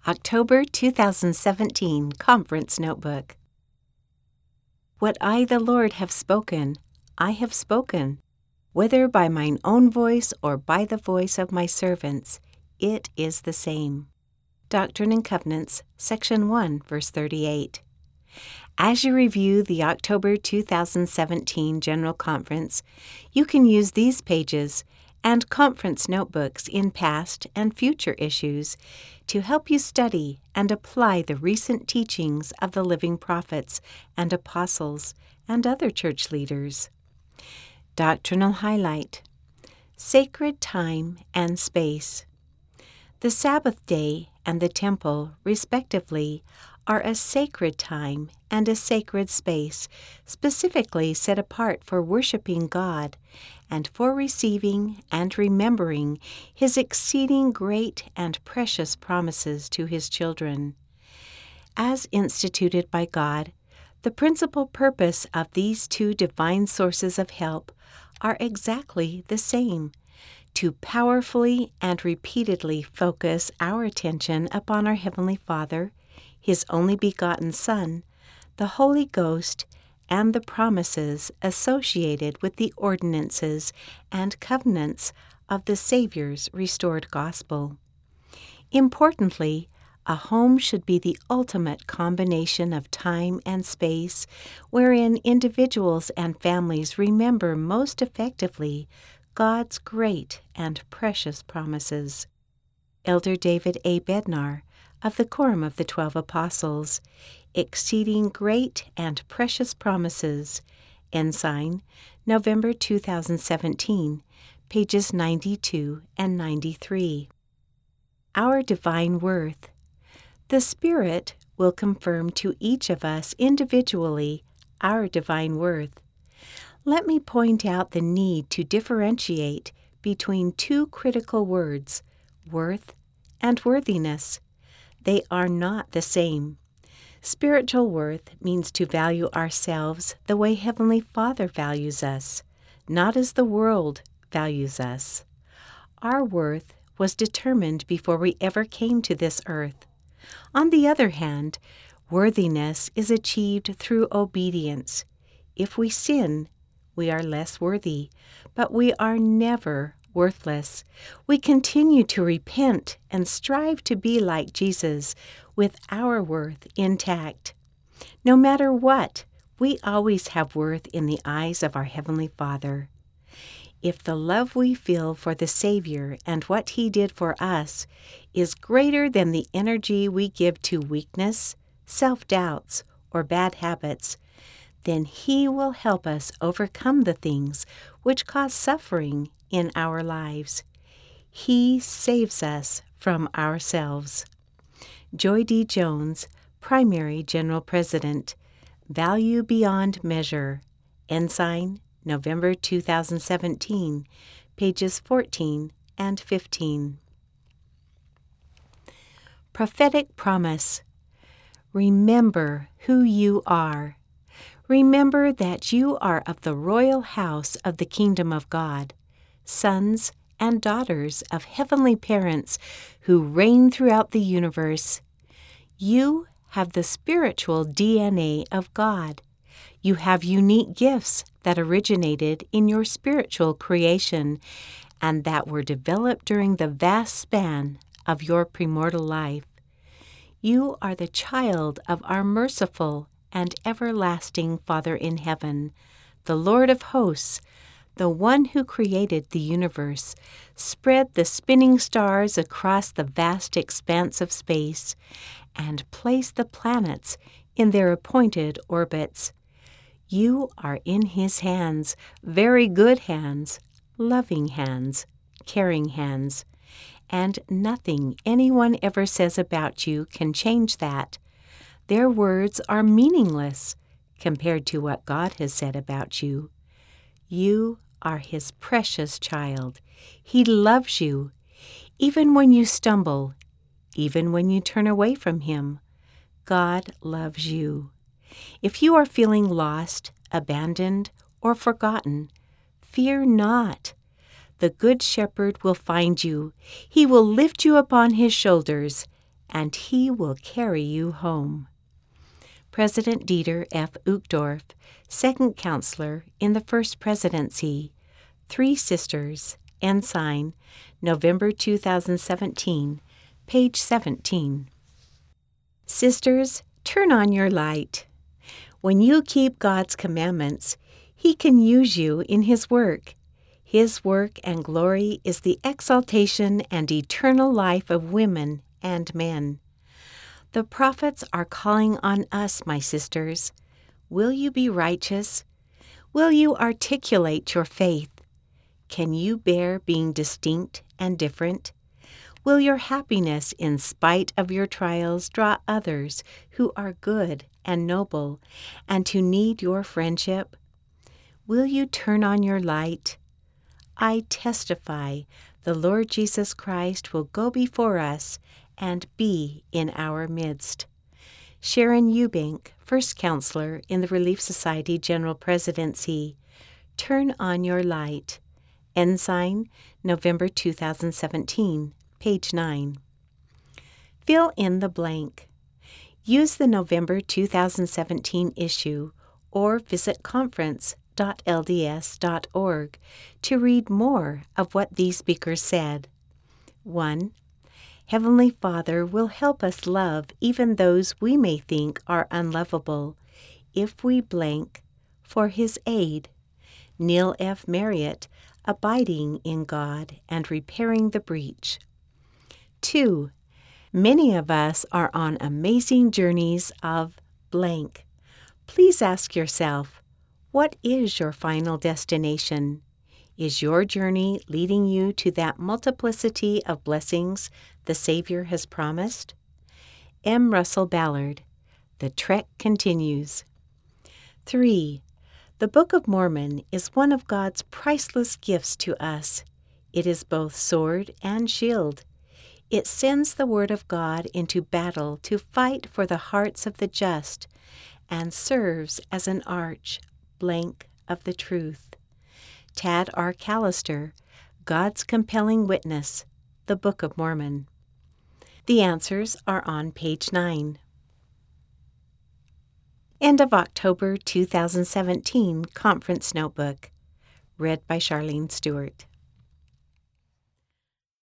October 2017 Conference Notebook. What I, the Lord, have spoken, I have spoken, whether by mine own voice or by the voice of my servants, it is the same. Doctrine and Covenants, Section 1, verse 38. As you review the October 2017 General Conference, you can use these pages and conference notebooks in past and future issues to help you study and apply the recent teachings of the living prophets and apostles and other church leaders. Doctrinal highlight: sacred time and space. The Sabbath day and the temple, respectively, are a sacred time and a sacred space specifically set apart for worshiping God and for receiving and remembering His exceeding great and precious promises to His children. As instituted by God, the principal purpose of these two divine sources of help are exactly the same: to powerfully and repeatedly focus our attention upon our Heavenly Father, His only begotten Son, the Holy Ghost, and the promises associated with the ordinances and covenants of the Savior's restored gospel. Importantly, a home should be the ultimate combination of time and space wherein individuals and families remember most effectively God's great and precious promises. Elder David A. Bednar, of the Quorum of the 12 Apostles, Exceeding Great and Precious Promises, Ensign, November 2017, pages 92 and 93. Our divine worth. The Spirit will confirm to each of us individually our divine worth. Let me point out the need to differentiate between two critical words, worth and worthiness. They are not the same. Spiritual worth means to value ourselves the way Heavenly Father values us, not as the world values us. Our worth was determined before we ever came to this earth. On the other hand, worthiness is achieved through obedience. If we sin, we are less worthy, but we are never worthless. We continue to repent and strive to be like Jesus with our worth intact. No matter what, we always have worth in the eyes of our Heavenly Father. If the love we feel for the Savior and what He did for us is greater than the energy we give to weakness, self-doubts, or bad habits, then He will help us overcome the things which cause suffering in our lives. He saves us from ourselves. Joy D. Jones, Primary General President, Value Beyond Measure, Ensign, November 2017, pages 14 and 15. Prophetic Promise. Remember who you are. Remember that you are of the royal house of the kingdom of God, sons and daughters of heavenly parents who reign throughout the universe. You have the spiritual DNA of God. You have unique gifts that originated in your spiritual creation and that were developed during the vast span of your premortal life. You are the child of our merciful and everlasting Father in heaven, the Lord of hosts, the one who created the universe, spread the spinning stars across the vast expanse of space, and placed the planets in their appointed orbits. You are in His hands, very good hands, loving hands, caring hands, and nothing anyone ever says about you can change that. Their words are meaningless compared to what God has said about you. You are His precious child. He loves you. Even when you stumble, even when you turn away from Him, God loves you. If you are feeling lost, abandoned, or forgotten, fear not. The Good Shepherd will find you. He will lift you upon His shoulders and He will carry you home. President Dieter F. Uchtdorf, Second Counselor in the First Presidency, Three Sisters, Ensign, November 2017, page 17. Sisters, turn on your light. When you keep God's commandments, He can use you in His work. His work and glory is the exaltation and eternal life of women and men. The prophets are calling on us, my sisters. Will you be righteous? Will you articulate your faith? Can you bear being distinct and different? Will your happiness in spite of your trials draw others who are good and noble and who need your friendship? Will you turn on your light? I testify the Lord Jesus Christ will go before us and be in our midst. Sharon Eubank, First Counselor in the Relief Society General Presidency, Turn on Your Light. Ensign, November 2017, page 9. Fill in the blank. Use the November 2017 issue or visit conference.lds.org to read more of what these speakers said. 1. Heavenly Father will help us love even those we may think are unlovable if we blank for His aid. Neil F. Marriott, Abiding in God and Repairing the Breach. 2. Many of us are on amazing journeys of blank. Please ask yourself, what is your final destination? Is your journey leading you to that multiplicity of blessings the Savior has promised? M. Russell Ballard, The Trek Continues. 3. The Book of Mormon is one of God's priceless gifts to us. It is both sword and shield. It sends the Word of God into battle to fight for the hearts of the just and serves as an arch, blank, of the truth. Tad R. Callister, God's Compelling Witness, The Book of Mormon. The answers are on page 9. End of October 2017 Conference Notebook. Read by Charlene Stewart.